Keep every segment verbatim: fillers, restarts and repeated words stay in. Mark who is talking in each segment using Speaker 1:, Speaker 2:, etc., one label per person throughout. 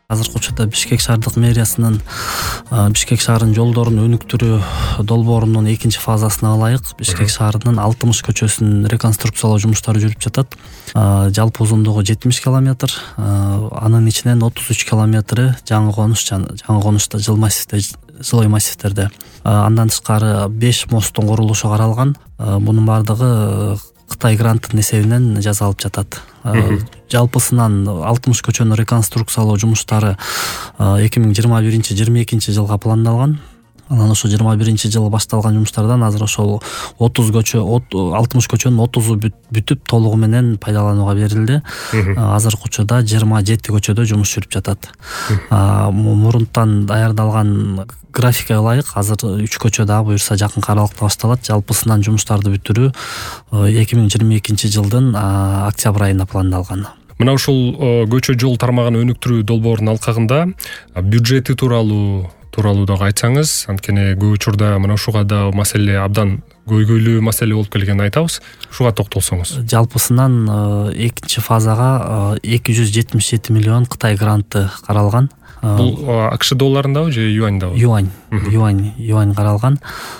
Speaker 1: Азыркы учурда Бишкек шаардык мэриясынын Бишкек шаарынын жолдорун өнүктүрүү долбоорунун экинчи фазасына ылайык Бишкек шаарынын алтымыш көчөсүн реконструкциялоо жумуштары жүрүп жатат. Жалпы узундугу жетимиш километр, анын ичинен отуз үч километри жаңы конуш, жаңы конушта жыл массивде, жилой массивтерде. Андан тышкары беш мосттун курулушу каралган. Мунун бардыгы Кытай грантынын эсебинен жасалып жатат. Жалпысынан алтымыш көчөнү реконструкциялоо жумуштары эки миң жыйырма биринчи жыйырма экинчи жылга пландалган. Анан ошо жыйырма биринчи жылы башталган жумуштардан азыр ошол отуз көчө, алтымыш көчөнүн отузу бүтүп толугу менен пайдаланууга берилди. Азыркы учурда жыйырма жети көчөдө жумуш жүрүп жатат. Мурунтан даярдалган графикке ылайык азыр үч көчө дагы буюрса жакын аралыкта башталат. Жалпысынан жумуштарды бүтүрүү эки миң жыйырма экинчи жылдын октябрь айына пландалган.
Speaker 2: Мына ушул көчө жол тармагын өнүктүрүү долбоорунун алкагында бюджети тууралуу тууралуу дагы айтсаңыз, анткени көп учурда мына ушуга да маселе абдан көйгөйлүү маселе болуп келгенин айтабыз. Ушуга токтолсоңуз.
Speaker 1: Жалпысынан экинчи фазага эки жүз жетимиш жети миллион Кытай гранты каралган.
Speaker 2: Бул АКШ долларындабы же юаньдабы?
Speaker 1: Юань, юань, юань каралган.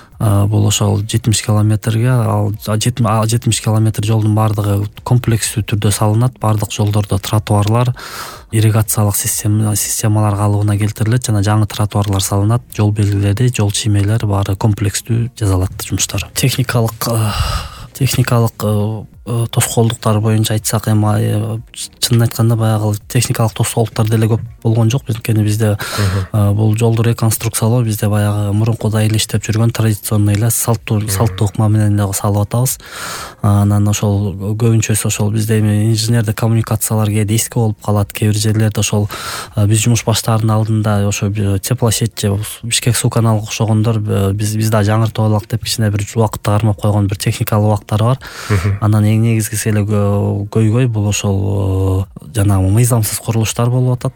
Speaker 1: Бул ошол жетимиш километрге, ал жетимиш километр жолдун бардыгы комплекстүү түрдө салынат. Бардык жолдордо тротуарлар, ирригациялык системалар калыбына келтирилет жана жаңы тротуарлар салынат. Жол белгилери, жол чиймелер баары комплекстүү жасалат жумуштар. Техникалык техникалык тоскоолдуктар боюнча айтсак, эми чынын айтканда баягы техникалык тоскоолдуктар деле көп болгон жок. Анткени бизде бул жолду реконструкциялоо бизде баягы мурункудай эле иштеп жүргөн традиционный эле салттуу салттуу ыкма менен эле салып атабыз. Анан ошол көбүнчөсү ошол бизде эми инженердик коммуникациялар кээде эски болуп калат. Кээ бир жерлерде ошол биз жумуш баштаардын алдында ошо теплосеть же Бишкек суу каналга окшогондор биз биз да жаңыртып алалык деп кичине бир убакытты кармап койгон бир техникалык убактары бар. Анан эң негизгиси эле көйгөй бул ошол жанагы мыйзамсыз курулуштар болуп атат.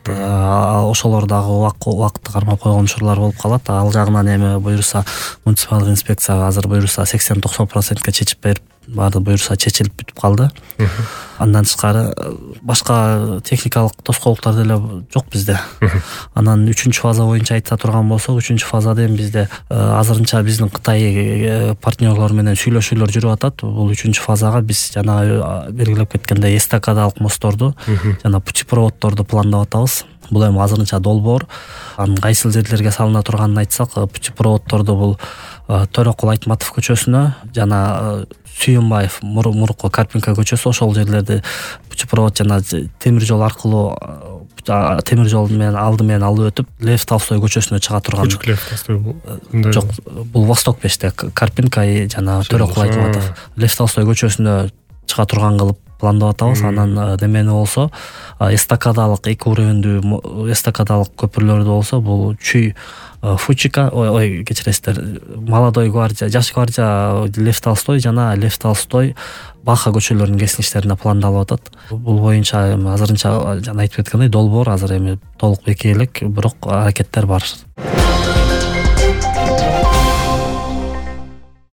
Speaker 1: Ошолор дагы убакытты кармап койгон учурлар болуп калат. Ал жагынан эми буюрса муниципалдык инспекцияга азыр буюрса сексен токсон процентке чечип берип, баары буюрса чечилип бүтүп калды. Андан тышкары башка техникалык тоскоолдуктар деле жок бизде. Анан үчүнчү фаза боюнча айта турган болсок, үчүнчү фазада эми бизде азырынча биздин Кытай партнерлор менен сүйлөшүүлөр жүрүп атат. Бул үчүнчү фазага биз жана белгилеп кеткендей эстакадалык мостторду жана путепроводдорду пландап атабыз. Бул эми азырынча долбоор. Анын кайсыл жерлерге салына турганын айтсак, путепроводдорду бул Төрөкул Айтматов көчөсүнө жана Сүйүнбаев мурунку Карпинка көчөсү, ошол жерлерде путепровод жана темир жол аркылуу темир жол менен алды менен алып өтүп Лев Толстой көчөсүнө чыга турган.
Speaker 2: Күчүк Лев Толстой бул.
Speaker 1: Жок, бул Восток беште Карпинка жана Төрөкул Айтматов Лев Толстой көчөсүнө чыга турган кылып пландап атабыз. Анан немени болсо эстакадалык эки өрөөндүү эстакадалык көпүрлөрдө болсо бул Чүй Фучика, ой, кечиресиздер, Молодой гвардия, Жаш гвардия Лев Толстой жана Лев Толстой Баха көчөлөрүнүн кесилиштерине пландалып атат. Бул боюнча азырынча жана айтып кеткендей долбоор азыр эми толук бекей элек, бирок аракеттер бар.